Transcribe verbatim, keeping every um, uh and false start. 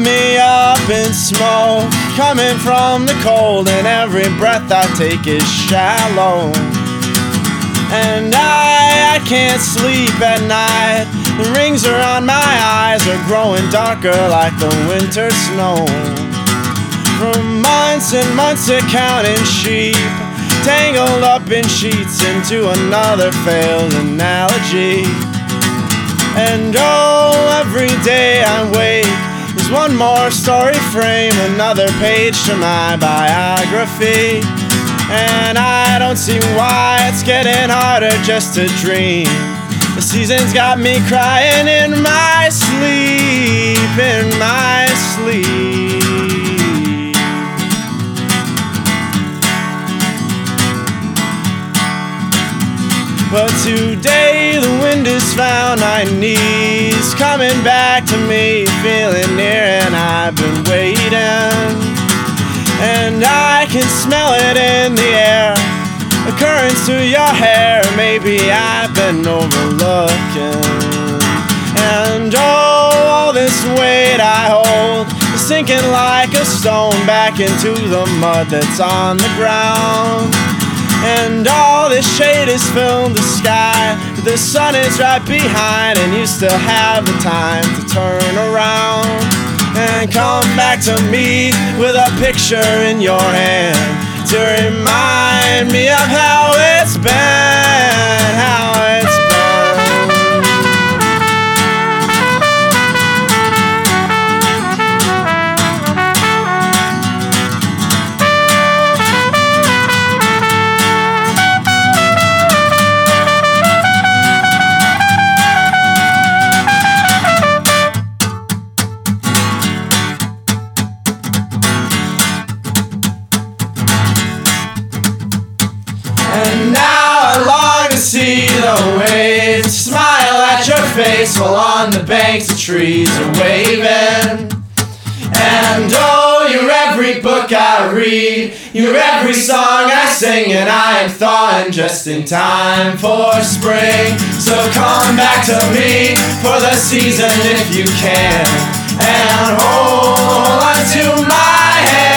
wrapping me up in smoke, coming from the cold, and every breath I take is shallow. And I, I can't sleep at night. The rings around my eyes are growing darker like the winter snow. From months and months of counting sheep, tangled up in sheets into another failed analogy. And oh, every day I wake is one more story frame, another page to my biography. And I don't see why it's getting harder just to dream. The season's got me crying in my sleep, in my sleep. But today the wind has found my knees, coming back to me, feeling near, and I've been waiting. And I can smell it in the air, a currents through your hair, maybe I've been overlooking. And oh, all this weight I hold is sinking like a stone back into the mud that's on the ground. And all this shade has filled the sky, but the sun is right behind, and you still have the time to turn around and come back to me with a picture in your hand to remind me of how it's been, how it's been. And now I long to see the waves smile at your face while on the banks the trees are waving. And oh, you're every book I read, you're every song I sing, and I am thawing just in time for spring. So come back to me for the season if you can, and hold on to my hand.